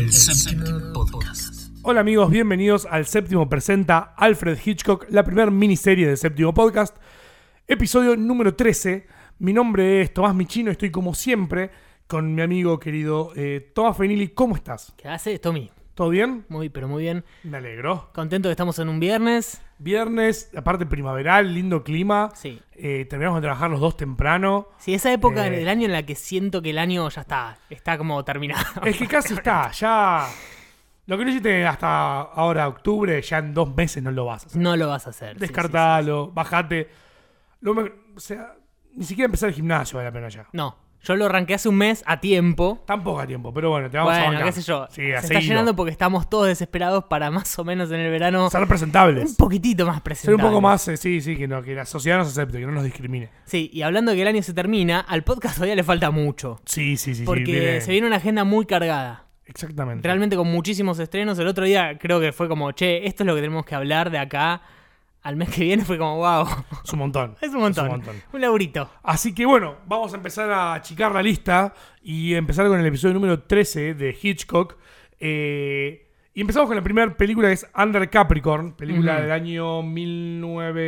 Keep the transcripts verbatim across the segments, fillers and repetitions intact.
El Séptimo Podcast. Hola amigos, bienvenidos al Séptimo presenta Alfred Hitchcock, la primera miniserie del Séptimo Podcast, episodio número trece. Mi nombre es Tomás Michino, estoy como siempre con mi amigo querido eh, Tomás Fenili. ¿Cómo estás? ¿Qué haces, Tommy? ¿Todo bien? Muy, pero muy bien. Me alegro. Contento que estamos en un viernes. Viernes, aparte primaveral, lindo clima. Sí. Eh, terminamos de trabajar los dos temprano. Sí, esa época Eh. del año en la que siento que el año ya está, está como terminado. Es que casi está, ya... Lo que no hiciste hasta ahora, octubre, ya en dos meses no lo vas a hacer. No lo vas a hacer. sí, Descartalo, sí, sí. Bajate. Lo me- o sea, ni siquiera empezar el gimnasio vale la pena ya. No, yo lo arranqué hace un mes a tiempo. Tampoco a tiempo, pero bueno, te vamos a Bueno, bancar. qué sé yo. Sí, Se a está seguirlo. llenando porque estamos todos desesperados para más o menos en el verano Ser un presentables. poquitito más Ser un presentables. poco más, eh, sí, sí, que, no, que la sociedad nos acepte, que no nos discrimine. Sí, y hablando de que el año se termina, al podcast todavía le falta mucho. Sí, sí, sí. Porque sí, viene- se viene una agenda muy cargada. Exactamente. Realmente con muchísimos estrenos. El otro día creo que fue como, che, esto es lo que tenemos que hablar de acá al mes que viene. Fue como, wow, Es un montón. es un montón. Es un montón. Un laburito. Así que bueno, vamos a empezar a achicar la lista y empezar con el episodio número trece de Hitchcock. Eh, y empezamos con la primera película, que es Under Capricorn, película Ujú. del año mil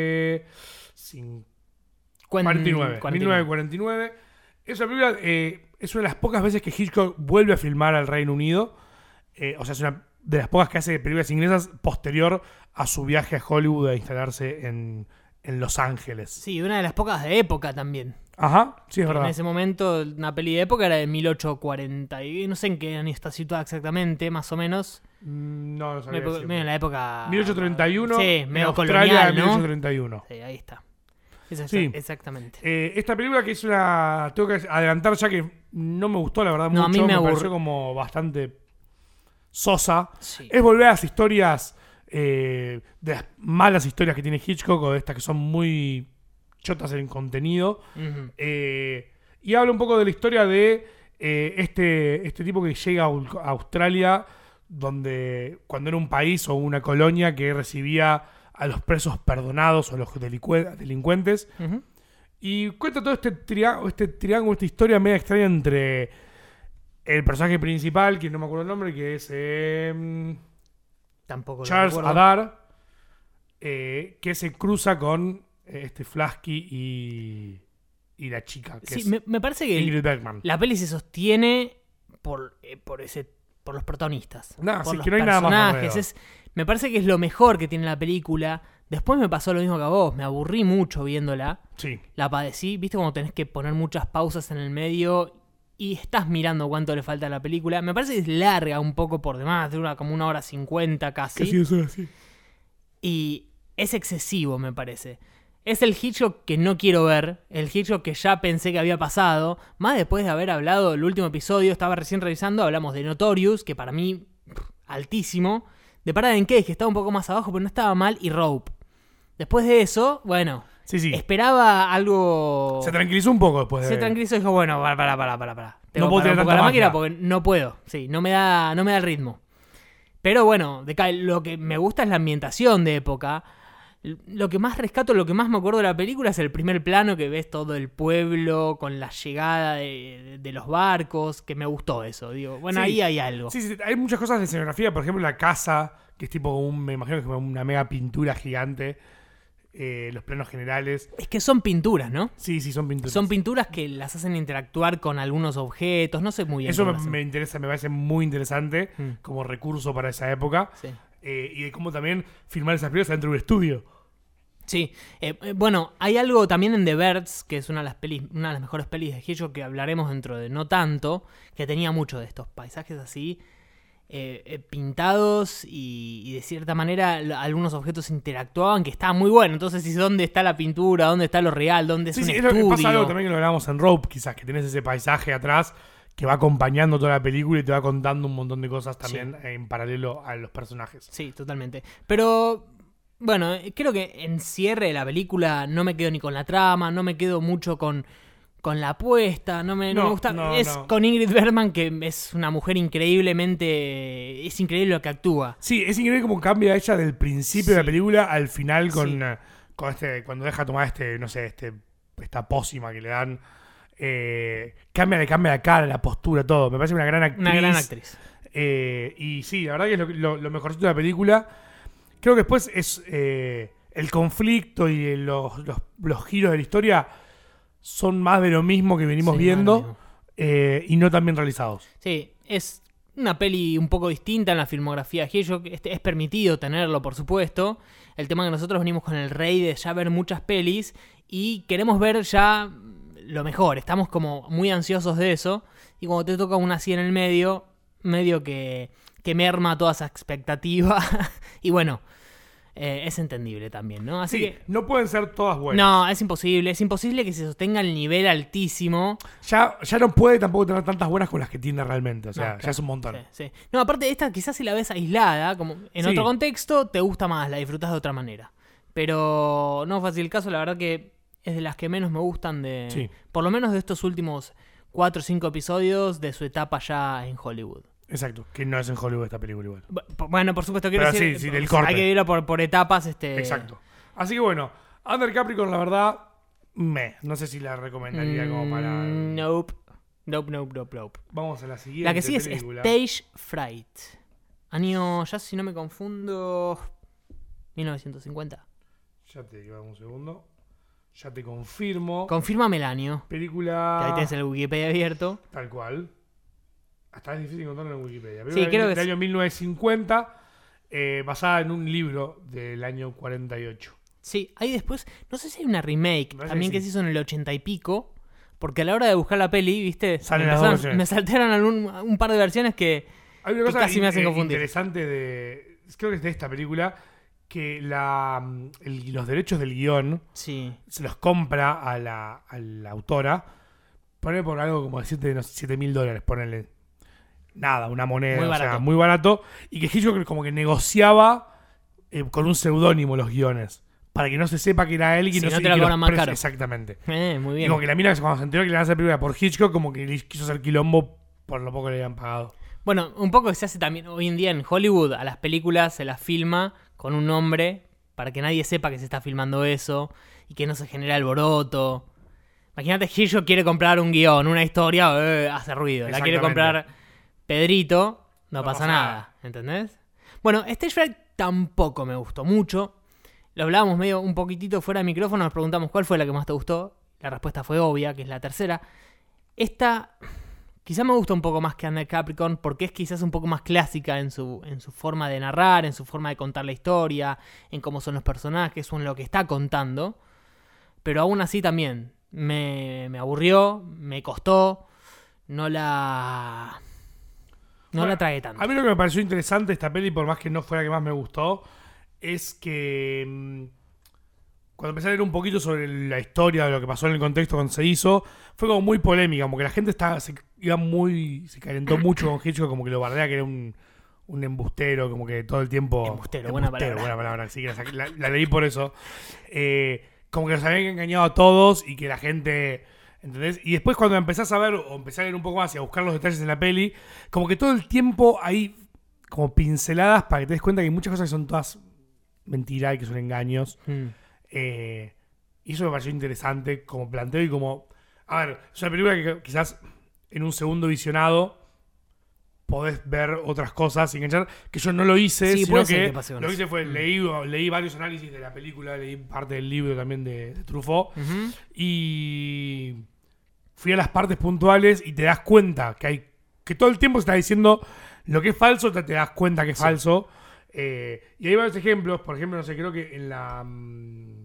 novecientos cuarenta y nueve. Cuen- mil novecientos cuarenta y nueve. Es una película, eh, es una de las pocas veces que Hitchcock vuelve a filmar al Reino Unido. Eh, o sea, es una de las pocas que hace películas inglesas posterior a su viaje a Hollywood a instalarse en, en Los Ángeles. Sí, una de las pocas de época también. Ajá, sí, es En verdad. ese momento, una peli de época era de mil ochocientos cuarenta y no sé en qué año está situada exactamente, más o menos. Mm, No, no Me- sabía decirte. medio en la época... mil ochocientos treinta y uno. Sí, en medio Australia, colonial, ¿no? mil ochocientos treinta y uno. Sí, ahí está. Eso es Sí. exactamente. Eh, esta película que es una... Tengo que adelantar ya que no me gustó, la verdad, No, a mucho. mí me me aburr- pareció como bastante sosa. Sí. Es volver a las historias, eh, de las malas historias que tiene Hitchcock, o de estas que son muy chotas en contenido. Ujú. Eh, y habla un poco de la historia de eh, este, este tipo que llega a Au- a Australia, donde cuando era un país o una colonia que recibía a los presos perdonados o los delicue- delincuentes. Ujú. Y cuenta todo este, triá- este triángulo, esta historia media extraña entre el personaje principal, que no me acuerdo el nombre, que es eh, Tampoco lo Charles recuerdo. Adar, eh, que se cruza con eh, este Flasky y, y la chica, que Sí, es me, me parece que el- Ingrid Bergman. la peli se sostiene por, eh, por ese por los protagonistas. Nah, por sí, los que no hay nada más personajes. alrededor. Es, me parece que es lo mejor que tiene la película. Después me pasó lo mismo que a vos. Me aburrí mucho viéndola. Sí, La padecí. ¿Viste cuando tenés que poner muchas pausas en el medio y estás mirando cuánto le falta a la película? Me parece que es larga un poco por demás. Dura como una hora cincuenta casi. casi eso así. Y es excesivo, me parece. Es el Hitchcock que no quiero ver, el Hitchcock que ya pensé que había pasado, más después de haber hablado el último episodio, estaba recién revisando, hablamos de Notorious, que para mí, pff, altísimo, de Parada en Cage, que estaba un poco más abajo, pero no estaba mal, y Rope. Después de eso, bueno, Sí, sí. esperaba algo... Se tranquilizó un poco después de... Se tranquilizó y dijo, bueno, para, para, para, para, para. Tengo No que puedo parar tirar un poco tanta la máquina magia. porque no puedo. Sí, no me da, no me da el ritmo. Pero bueno, de ca- lo que me gusta es la ambientación de época. Lo que más rescato, lo que más me acuerdo de la película es el primer plano, que ves todo el pueblo con la llegada de, de los barcos, que me gustó eso. Digo, bueno, Sí. ahí hay algo. Sí, sí, hay muchas cosas de escenografía, por ejemplo la casa, que es tipo un, me imagino que es como una mega pintura gigante, eh, los planos generales. Es que son pinturas, ¿no? Sí, sí, son pinturas. Son pinturas que las hacen interactuar con algunos objetos, no sé muy bien. Eso cómo me, lo hacen. me interesa, me parece muy interesante Mm. como recurso para esa época. Sí. Eh, y de cómo también filmar esas películas dentro de un estudio. Sí, eh, eh, bueno, hay algo también en The Birds, que es una de las pelis, una de las mejores pelis de Hitchcock que hablaremos dentro de no tanto, que tenía mucho de estos paisajes así, eh, eh, pintados y, y de cierta manera l- algunos objetos interactuaban, que estaba muy bueno. Entonces, ¿y dónde está la pintura? ¿Dónde está lo real? ¿Dónde es Sí, un sí, es lo que estudio? pasa algo también que lo hablábamos en Rope, quizás, que tenés ese paisaje atrás que va acompañando toda la película y te va contando un montón de cosas también en paralelo a los personajes. Sí, totalmente. Pero, bueno, eh, creo que en cierre de la película no me quedo ni con la trama, no me quedo mucho con, con la apuesta, no me, no No, me gusta. no, es no. con Ingrid Bergman, que es una mujer increíblemente... Es increíble lo que actúa. Sí, es increíble cómo cambia ella del principio de la Sí. película al final con, Sí. eh, con este, cuando deja tomar este, no sé, este, esta pócima que le dan. Eh, cambia, le cambia la cara, la postura, todo. Me parece una gran actriz. Una gran actriz. Eh, y sí, la verdad que es lo, lo, lo mejorcito de la película. Creo que después es eh, el conflicto y los, los, los giros de la historia son más de lo mismo que venimos Sí, viendo eh, y no tan bien realizados. Sí, es una peli un poco distinta en la filmografía de Hitchcock. Este, es permitido tenerlo, por supuesto. El tema es que nosotros venimos con el rey de ya ver muchas pelis y queremos ver ya lo mejor. Estamos como muy ansiosos de eso. Y cuando te toca una así en el medio, medio que, que merma toda esa expectativa. Y bueno, eh, es entendible también, ¿no? Así Sí, que no pueden ser todas buenas. no, es imposible. Es imposible que se sostenga el nivel altísimo. Ya, ya no puede tampoco tener tantas buenas con las que tiene realmente. O sea, No, ya claro, es un montón. Sí, sí. No, aparte esta quizás si la ves aislada, como en Sí. otro contexto, te gusta más, la disfrutas de otra manera. Pero no fue así el caso, la verdad que es de las que menos me gustan de... Sí. Por lo menos de estos últimos cuatro o cinco episodios de su etapa ya en Hollywood. Exacto, que no es en Hollywood esta película igual. Bu- Bueno, por supuesto, quiero Pero decir... sí, sí, del corte. Hay que irlo por, por etapas. Este... Exacto. Así que bueno, Under Capricorn, la verdad, me. No sé si la recomendaría como para. Mm, nope. Nope, nope, nope, nope. Vamos a la siguiente. La que sigue es película. Stage Fright. Año, ya si no me confundo, mil novecientos cincuenta. Ya te digo, un segundo. Ya te confirmo. Confírmame el año. Película. Que ahí tenés el Wikipedia abierto. Tal cual. Hasta es difícil encontrarlo en Wikipedia. Sí, creo que del sí. año mil novecientos cincuenta, eh, basada en un libro del año cuarenta y ocho. Sí, ahí después, no sé si hay una remake Me parece también que que sí. se hizo en el ochenta y pico. Porque a la hora de buscar la peli, viste, Salen me, las dos empezaron- versiones. me saltaron algún, un par de versiones que... Hay una Que cosa casi me hacen in- eh, confundir. interesante de. Creo que es de esta película. Que la, el- los derechos del guión Sí. se los compra a la, a la autora. Pone por algo como de siete mil dólares, ponele. Nada, una moneda, Muy o barato. sea, muy barato. Y que Hitchcock como que negociaba eh, con un seudónimo los guiones. Para que no se sepa que era él y que Si no, no se te la que los cobran más pres- caro. Exactamente. Eh, muy Y bien. como que la mina cuando se enteró que le iban a hacer película por Hitchcock, como que le quiso hacer quilombo por lo poco que le habían pagado. Bueno, un poco se hace también hoy en día en Hollywood. A las películas se las filma con un nombre para que nadie sepa que se está filmando eso y que no se genera alboroto. Imagínate, Hitchcock quiere comprar un guión, una historia, eh, hace ruido. La quiere Exactamente. comprar Pedrito, no, No pasa, pasa nada, nada. ¿entendés? Bueno, Stage Fright tampoco me gustó mucho. Lo hablábamos medio un poquitito fuera de micrófono, nos preguntamos cuál fue la que más te gustó. La respuesta fue obvia, que es la tercera. Esta quizá me gusta un poco más que Under Capricorn porque es quizás un poco más clásica en su, en su forma de narrar, en su forma de contar la historia, en cómo son los personajes o en lo que está contando. Pero aún así también me, me aburrió, me costó, no la... No Bueno, la tragué tanto. A mí lo que me pareció interesante de esta peli, por más que no fuera la que más me gustó, es que mm, cuando empecé a leer un poquito sobre la historia de lo que pasó en el contexto cuando se hizo, fue como muy polémica, como que la gente estaba, se iba muy, se calentó mucho con Hitchcock, como que lo bardea que era un, un embustero, como que todo el tiempo... Embustero, buena palabra. buena palabra, sí, que la, saqué- la- la leí por eso. Eh, como que los habían engañado a todos y que la gente... ¿Entendés? Y después cuando empezás a ver o empecé a leer un poco más y a buscar los detalles en la peli, como que todo el tiempo hay como pinceladas para que te des cuenta que hay muchas cosas que son todas mentiras y que son engaños. Mm. Eh, y eso me pareció interesante como planteo y como... A ver, es una película que quizás en un segundo visionado podés ver otras cosas y enganchar, que yo no lo hice, Sí, sino puede ser que que pase con lo que eso. hice fue Mm. leí, leí varios análisis de la película, leí parte del libro también de, de Truffaut Ujú. y fui a las partes puntuales y te das cuenta que hay que todo el tiempo se está diciendo lo que es falso, te, te das cuenta que es Sí. falso. Eh, y hay varios ejemplos, por ejemplo, no sé, creo que en la... mm,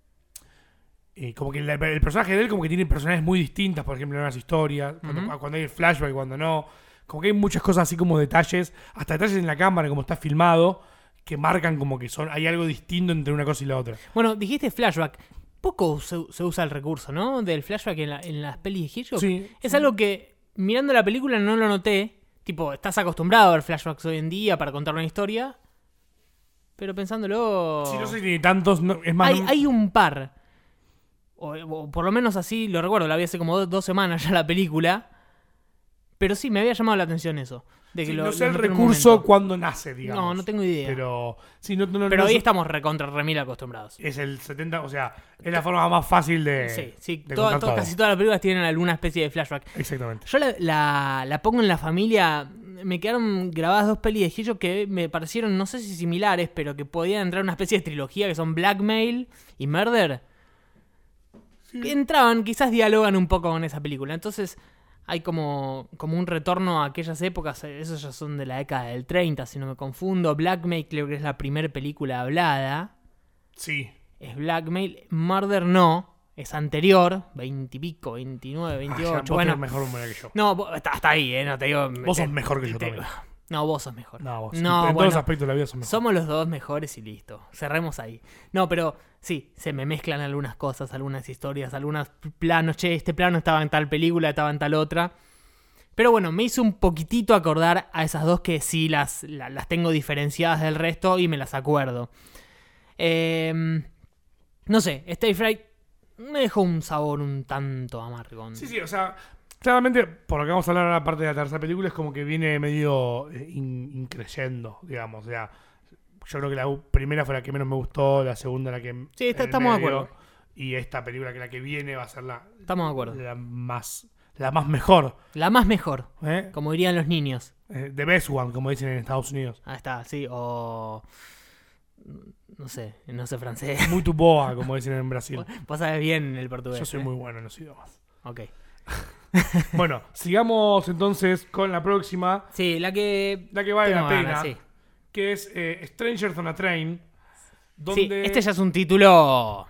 eh, como que la- el personaje de él como que tiene personalidades muy distintas, por ejemplo, en las historias, cuando, Ujú. cuando hay el flashback y cuando no. Como que hay muchas cosas así como detalles, hasta detalles en la cámara, como está filmado, que marcan como que son hay algo distinto entre una cosa y la otra. Bueno, dijiste flashback. Poco se, se usa el recurso, ¿no? Del flashback en, la- en las pelis de Hitchcock. Sí, Es algo que, mirando la película, no lo noté. Tipo, estás acostumbrado a ver flashbacks hoy en día para contar una historia. Pero pensándolo... Sí, no sé si tiene tantos, no- es más... hay, hay un par. O, o por lo menos así lo recuerdo. La vi hace como dos, dos semanas ya la película. Pero sí, me había llamado la atención eso. De que sí, lo- no sé lo el noté en un recurso momento. cuando nace, digamos. No, no tengo idea. Pero, Pero, sí, no, no, no hoy sé- estamos recontra remil acostumbrados. es el setenta, o sea, es la forma más fácil de... Sí, sí. de toda- contar toda- todo. casi todas las películas tienen alguna especie de flashback. Exactamente. Yo la, la- la pongo en la familia me quedaron grabadas dos pelis de Hitchcock que me parecieron, no sé si similares, pero que podían entrar en una especie de trilogía, que son Blackmail y Murder. Sí. Que entraban, quizás dialogan un poco con esa película. Entonces hay como, como un retorno a aquellas épocas. Esos ya son de la década del treinta, si no me confundo. Blackmail creo que es la primera película hablada. Sí. Es Blackmail. Murder no. Es anterior, veintipico, veintinueve, veintiocho. Ah, ya, bueno, vos mejor hombre que yo. No, vos- hasta, hasta ahí, ¿eh? No te digo. Vos te- sos mejor que yo te- también. No, vos sos mejor. No, vos. No, en bueno, todos los aspectos de la vida sos mejor. somos los dos mejores y listo. Cerremos ahí. No, pero sí, se me mezclan algunas cosas, algunas historias, algunos planos. Che, este plano estaba en tal película, estaba en tal otra. Pero bueno, me hizo un poquitito acordar a esas dos que sí las, la- las tengo diferenciadas del resto y me las acuerdo. Eh, no sé, Stay Fright me dejó un sabor un tanto amargo. Sí, sí, o sea, claramente, por lo que vamos a hablar ahora, parte de la tercera película, es como que viene medio eh, in- increyendo, digamos. O sea, yo creo que la u- primera fue la que menos me gustó, la segunda la que... Sí, está- en el estamos de medio, acuerdo. Y esta película que la que viene va a ser la, Estamos de acuerdo. la más la más mejor. La más mejor, ¿eh? como dirían los niños. Eh, The best one, como dicen en Estados Unidos. Ahí está, sí, o... No sé, no sé francés. Muy tu boa, como dicen en Brasil. Vos sabés bien el portugués. Yo soy ¿eh? muy bueno en los idiomas. Ok. Bueno, sigamos entonces con la próxima, Sí, la que... la que vale tengo la pena, ganas, sí. que es eh, Strangers on a Train, Sí, donde... este ya es un título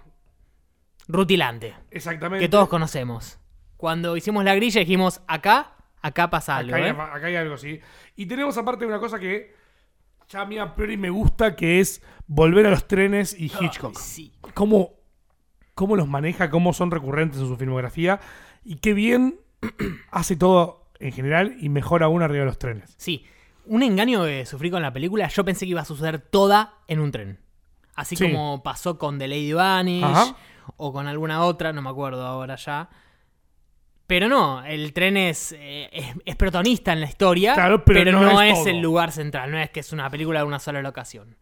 rutilante, Exactamente. que todos conocemos. Cuando hicimos la grilla dijimos, acá, acá pasa algo, Acá hay, ¿eh? acá hay algo, sí. Y tenemos aparte una cosa que ya a mí a priori me gusta, que es volver a los trenes y Hitchcock. Ay, sí. Cómo, cómo los maneja, cómo son recurrentes en su filmografía y qué bien hace todo en general y mejor aún arriba de los trenes. Sí, un engaño que sufrí con la película, yo pensé que iba a suceder toda en un tren. Así Sí. como pasó con The Lady Vanish Ajá. o con alguna otra, no me acuerdo ahora ya. Pero no, el tren es, eh, es, es protagonista en la historia, Claro, pero pero, no no, es es, todo. el lugar central, no es que es una película de una sola locación.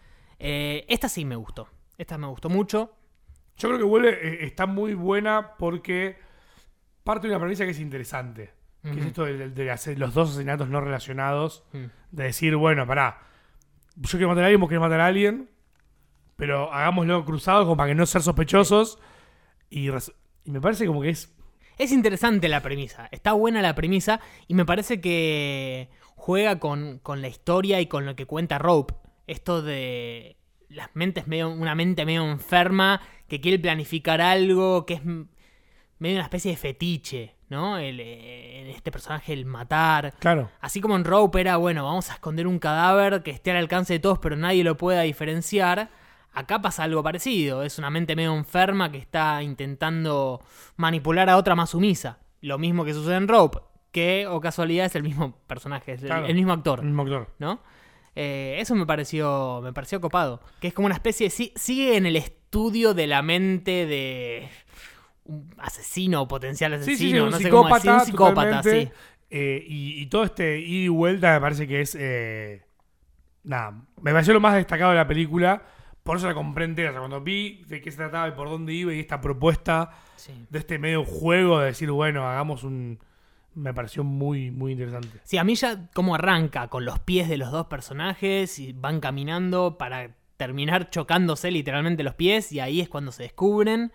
Eh, esta sí me gustó, esta me gustó mucho. Yo creo que vuelve, eh, está muy buena porque parte de una premisa que es interesante. Que Ujú. es esto de, de- de hacer los dos asesinatos no relacionados. Mm. De decir, bueno, pará, yo quiero matar a alguien, vos querés matar a alguien, pero hagámoslo cruzado como para que no ser sospechosos. Y, res- y me parece como que es... Es interesante la premisa, está buena la premisa y me parece que juega con, con la historia y con lo que cuenta Rope. Esto de las mentes medio, una mente medio enferma que quiere planificar algo que es m- medio una especie de fetiche, ¿no? El, eh, en este personaje el matar. Claro. Así como en Rope era, bueno, vamos a esconder un cadáver que esté al alcance de todos pero nadie lo pueda diferenciar. Acá pasa algo parecido, es una mente medio enferma que está intentando manipular a otra más sumisa. Lo mismo que sucede en Rope, que, o casualidad, es el mismo personaje, es el, Claro. el mismo actor, El mismo actor. ¿no? Eh, eso me pareció, me pareció copado. Que es como una especie de... si- Sigue en el estudio de la mente de un asesino o potencial Sí, asesino, sí, sí, un no sé cómo decir, psicópata. un psicópata, totalmente. sí. Eh, y, y todo este ida y vuelta me parece que es... eh, nada, me pareció lo más destacado de la película. Por eso la compré entera. O sea, cuando vi de qué se trataba y por dónde iba y esta propuesta Sí. de este medio juego de decir, bueno, hagamos un... Me pareció muy, muy interesante. Sí, a mí ya como arranca con los pies de los dos personajes y van caminando para terminar chocándose literalmente los pies y ahí es cuando se descubren.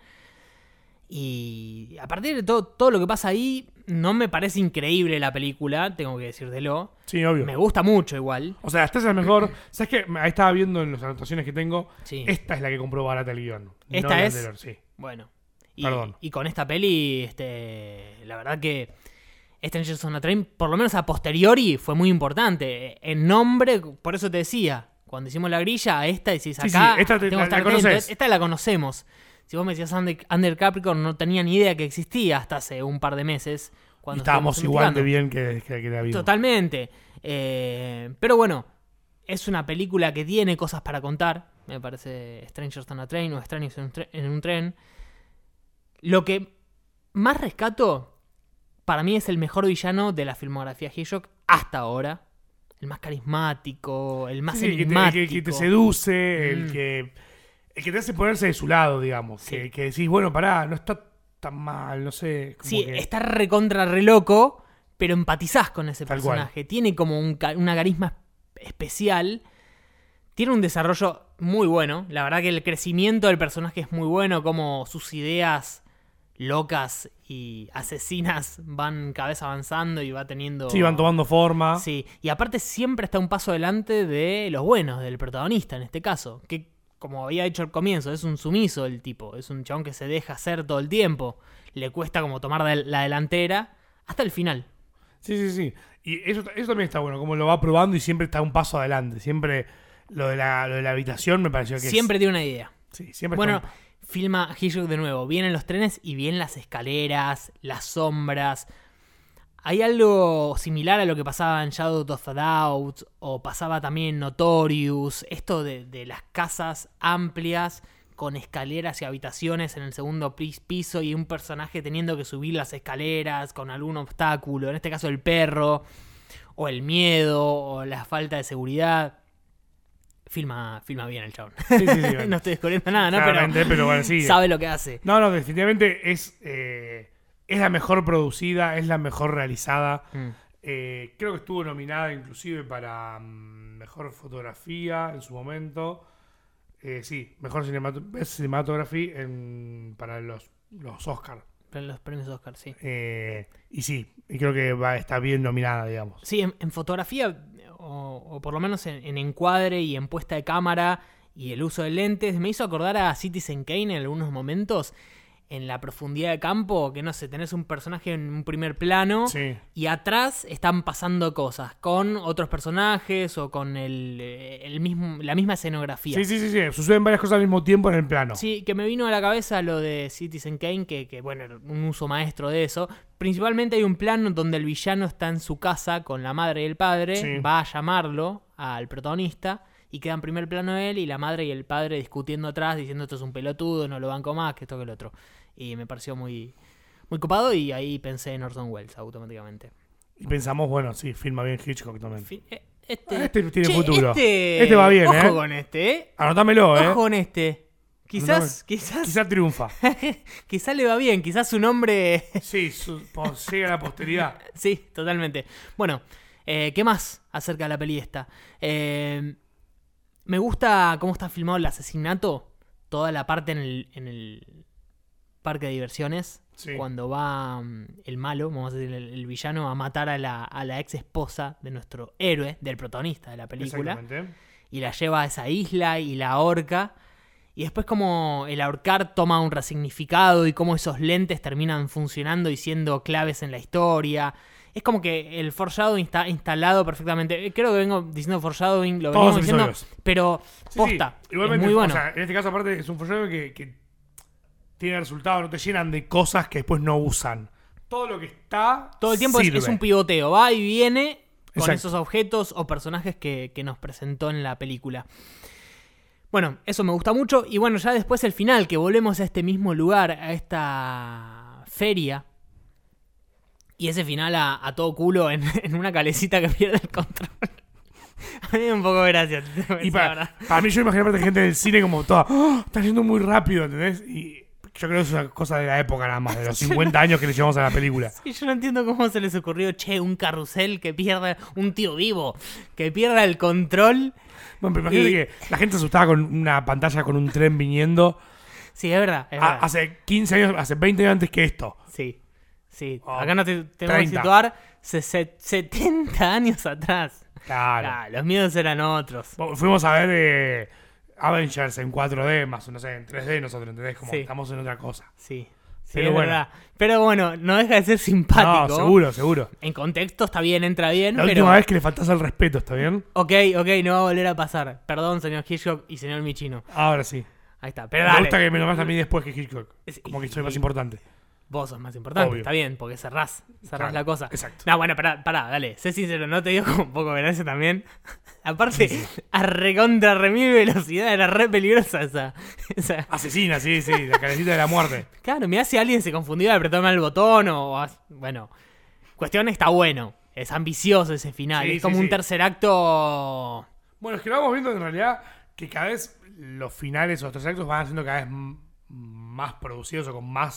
Y a partir de todo, todo lo que pasa ahí, no me parece increíble la película, tengo que decírtelo. Sí, obvio. Me gusta mucho igual. O sea, esta es la mejor. ¿Sabes qué? Ahí estaba viendo en las anotaciones que tengo. Sí. Esta es la que compró barata el guión. ¿Esta no la es? anterior, sí. Bueno. Y, Perdón. y con esta peli, este, la verdad que Strangers on a Train, por lo menos a posteriori, fue muy importante. En nombre, por eso te decía, cuando hicimos la grilla, a esta decís Sí, acá, sí, esta te- tengo la- que estar la atento. conoces. Esta la conocemos. Si vos me decías Under, Under Capricorn, no tenía ni idea que existía hasta hace un par de meses. Y Cuando estábamos estuvimos igual de investigando. bien que, que, que la vimos. Totalmente. Eh, pero bueno, es una película que tiene cosas para contar. Me parece Strangers on a Train o Extraños en un, tre- en un tren. Lo que más rescato, para mí es el mejor villano de la filmografía Hitchcock hasta ahora. El más carismático, el más Sí, sí, que te, enigmático. que- que te seduce, el Mm. que el que te hace ponerse de su lado, digamos. Sí. Que, que decís, bueno, pará, no está tan mal, no sé. Como Sí, que- está recontra re loco, pero empatizás con ese Tal personaje. cual. Tiene como un, ca- una carisma especial. Tiene un desarrollo muy bueno. La verdad que el crecimiento del personaje es muy bueno, como sus ideas locas y asesinas van cada vez avanzando y va teniendo... Sí, van tomando forma. Sí, y aparte siempre está un paso adelante de los buenos, del protagonista en este caso, que como había dicho al comienzo, es un sumiso el tipo, es un chabón que se deja hacer todo el tiempo, le cuesta como tomar de- la delantera hasta el final. Sí, sí, sí. Y eso, eso también está bueno, como lo va probando y siempre está un paso adelante. Siempre lo de la, lo de la habitación me pareció que Siempre es... tiene una idea. Sí, siempre Bueno, está un- filma Hitchcock de nuevo, vienen los trenes y vienen las escaleras, las sombras. Hay algo similar a lo que pasaba en Shadow of a Doubt o pasaba también en Notorious, esto de, de las casas amplias con escaleras y habitaciones en el segundo pis- piso y un personaje teniendo que subir las escaleras con algún obstáculo, en este caso el perro, o el miedo, o la falta de seguridad. Filma, filma bien el chabón. Sí, sí, sí, bueno. No estoy descubriendo nada, ¿no? Claramente, Pero, pero bueno, sí. sabe lo que hace. No, no, definitivamente es, eh, es la mejor producida, es la mejor realizada. Mm. Eh, creo que estuvo nominada inclusive para mm, mejor fotografía en su momento. Eh, sí, mejor cinemat- Best Cinematography en, para los, los Oscars. Pero los premios Oscar, sí. Eh, y sí, y creo que va, está bien nominada, digamos. Sí, en, en fotografía, o, o por lo menos en, en encuadre y en puesta de cámara y el uso de lentes, me hizo acordar a Citizen Kane en algunos momentos, en la profundidad de campo, que no sé, tenés un personaje en un primer plano Sí. y atrás están pasando cosas con otros personajes o con el, el mismo, la misma escenografía. Sí, sí, sí, sí. Suceden varias cosas al mismo tiempo en el plano. Sí, que me vino a la cabeza lo de Citizen Kane, que, que bueno, era un uso maestro de eso. Principalmente hay un plano donde el villano está en su casa con la madre y el padre, Sí. va a llamarlo al protagonista y queda en primer plano él y la madre y el padre discutiendo atrás, diciendo esto es un pelotudo, no lo banco más, que esto que el otro. Y me pareció muy, muy copado y ahí pensé en Orson Welles automáticamente. Y pensamos, bueno, sí, filma bien Hitchcock también. Fi- eh, Este, Ah, este tiene Che, futuro. Este, Este va bien, ojo ¿eh? con este, ¿eh? Anotámelo, ¿eh? Ojo con este. Quizás, quizás, Quizá triunfa. quizás le va bien, quizás su nombre... Sí, su- po- llega a la posteridad. Sí, totalmente. Bueno, eh, ¿qué más acerca de la peli esta? Eh, me gusta cómo está filmado el asesinato, toda la parte en el, en el parque de diversiones, Sí. cuando va mm, el malo, vamos a decir el, el villano, a matar a la, a la ex esposa de nuestro héroe, del protagonista de la película, Exactamente. y la lleva a esa isla y la ahorca. Y después como el ahorcar toma un resignificado y cómo esos lentes terminan funcionando y siendo claves en la historia. Es como que el foreshadowing está instalado perfectamente. Creo que vengo diciendo foreshadowing, lo Todos venimos los diciendo, episodios. pero Sí, posta, sí. Igualmente, es muy bueno. o sea, en este caso aparte es un folleto que, que tiene resultados, no te llenan de cosas que después no usan. Todo lo que está Todo el tiempo es, sirve. es un pivoteo, va y viene con Exacto. esos objetos o personajes que, que nos presentó en la película. Bueno, eso me gusta mucho. Y bueno, ya después el final, que volvemos a este mismo lugar, a esta feria. Y ese final a, a todo culo en, en una calecita que pierde el control. A mí me da un poco de gracia. te voy a Y decir la para, verdad. para mí yo imagino aparte gente del cine como toda, "Oh, está yendo muy rápido", ¿entendés? Y yo creo que es una cosa de la época nada más, de los cincuenta años que le llevamos a la película. Y yo no entiendo cómo se les ocurrió, che, un carrusel que pierda, un tío vivo, que pierda el control. Bueno, pero imagínate Y- que la gente asustaba con una pantalla con un tren viniendo Sí, es verdad, es a- verdad. hace quince años, hace veinte años antes que esto. Sí, sí. Oh, Acá nos te- tenemos que treinta. situar se- se- setenta años atrás. Claro. Ah, los miedos eran otros. Bueno, fuimos a ver eh, Avengers en cuatro D, más no sé, en tres D nosotros, ¿entendés? Como Sí. estamos en otra cosa. Sí, sí, Pero es bueno. verdad. Pero bueno, no deja de ser simpático. No, seguro, seguro. En contexto está bien, entra bien, La pero... última vez que le faltás al respeto, ¿está bien? Ok, ok, no va a volver a pasar. Perdón, señor Hitchcock y señor Michino. Ahora sí. Ahí está, pero Me dale. gusta que me nomás a mí después que Hitchcock. Es- Como que soy y- más importante. Vos sos más importante, Obvio. está bien, porque cerrás, cerrás Claro, la cosa. exacto. No, bueno, pará, pará, dale, sé sincero, no te digo con un poco de gracia también. Aparte, a recontra remil velocidad, era re peligrosa esa. esa. Asesina, sí, sí, la carecita de la muerte. Claro, mirá si alguien se confundió de apretar mal el botón o... o- Bueno, cuestión está bueno, es ambicioso ese final, Sí, es como sí, un sí. tercer acto... Bueno, es que lo vamos viendo en realidad que cada vez los finales o los terceros actos van siendo cada vez m- más producidos o con más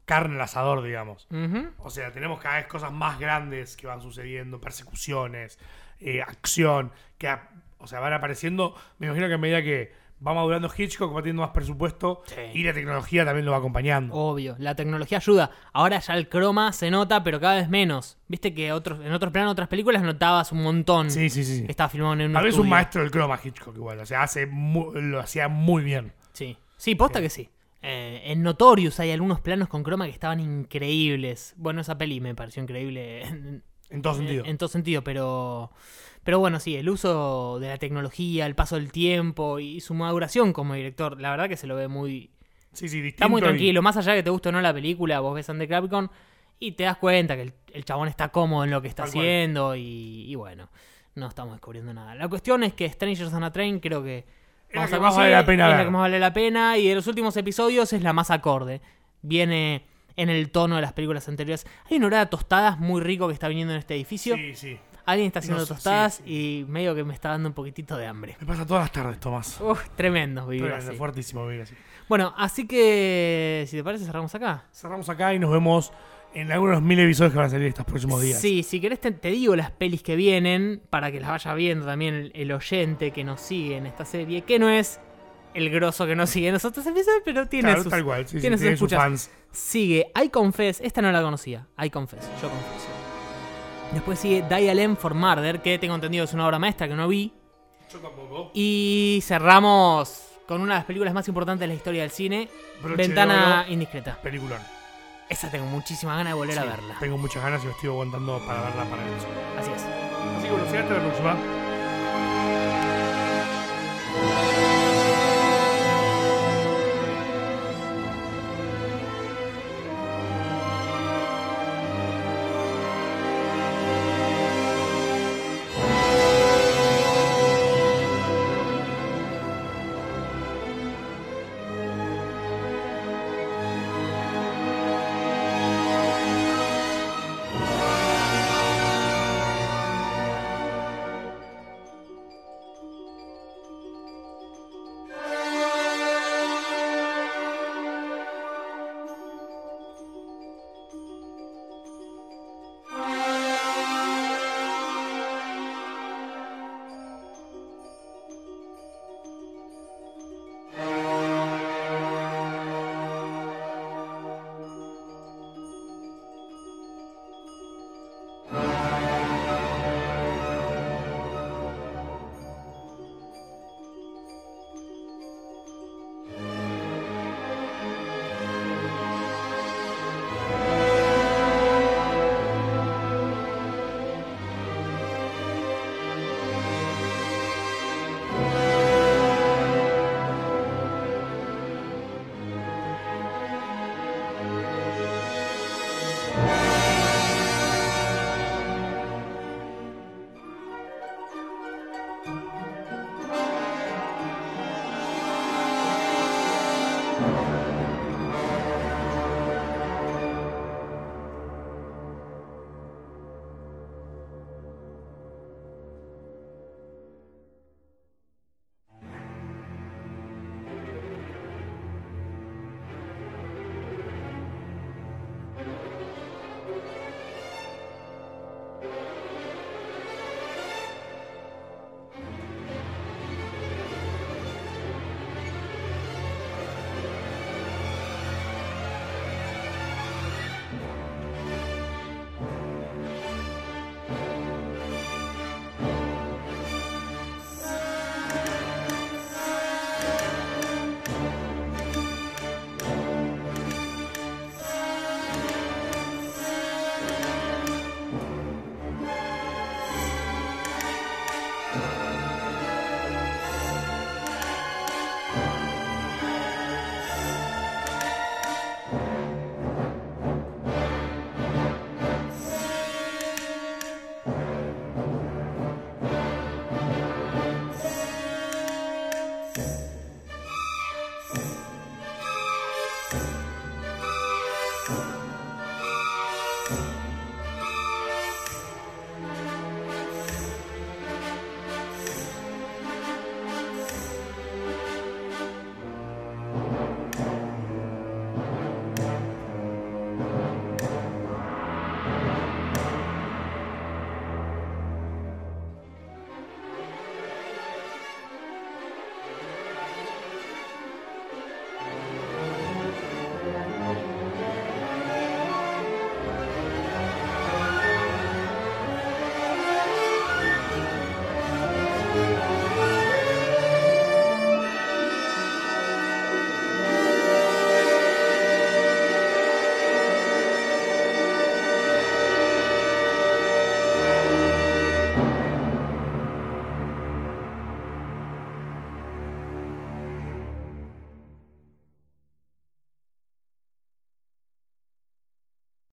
carne al asador, digamos. Ujú. O sea, tenemos cada vez cosas más grandes que van sucediendo, persecuciones, eh, acción, que a- o sea, van apareciendo. Me imagino que a medida que va madurando Hitchcock, va teniendo más presupuesto Sí. y la tecnología también lo va acompañando. Obvio, la tecnología ayuda. Ahora ya el croma se nota, pero cada vez menos. Viste que otros, en otros planos, otras películas notabas un montón. Sí, sí, sí. Que estaba filmado en un Tal vez un estudio. maestro del croma Hitchcock igual. O sea, hace mu- lo hacía muy bien. Sí, sí, posta que sí. Eh, en Notorious hay algunos planos con croma que estaban increíbles. Bueno, esa peli me pareció increíble en, En todo sentido. en todo sentido, pero... Pero bueno, sí, el uso de la tecnología, el paso del tiempo y su maduración como director, la verdad que se lo ve muy... Sí, sí, distinto. Está muy y- tranquilo, más allá de que te guste o no la película, vos ves Under Capricorn y te das cuenta que el, el chabón está cómodo en lo que está Tal cual. haciendo y, y bueno, no estamos descubriendo nada. La cuestión es que Strangers on a Train creo que... Es la vamos que a más coincidir, vale la pena es la ver. que más vale la pena y de los últimos episodios es la más acorde. Viene en el tono de las películas anteriores. Hay un olor a tostadas muy rico que está viniendo en este edificio. Sí, sí. Alguien está haciendo No sé, tostadas sí, sí. y medio que me está dando un poquitito de hambre. Me pasa todas las tardes, Tomás. Uf, tremendo vivir Tremendo, así. fuertísimo vivir así. Bueno, así que si te parece cerramos acá. Cerramos acá y nos vemos en algunos mil episodios que van a salir estos próximos días. Sí, si querés te, te digo las pelis que vienen para que las vaya viendo también el, el oyente que nos sigue en esta serie, que no es el grosso que nos sigue en los otros episodios, pero tiene Claro, sus, tal cual. Sí, sí, tiene sus tiene sus escuchas. fans. Sigue I Confess, esta no la conocía, I Confess, yo confieso. Después sigue Dial M for Murder, que tengo entendido es una obra maestra que no vi. Yo tampoco. Y cerramos con una de las películas más importantes de la historia del cine, Broche Ventana de oro, Indiscreta. Peliculón. Esa tengo muchísimas ganas de volver a Sí, verla. Tengo muchas ganas y me estoy aguantando para verla para eso. Así es. Así que bueno, sí, hasta la próxima.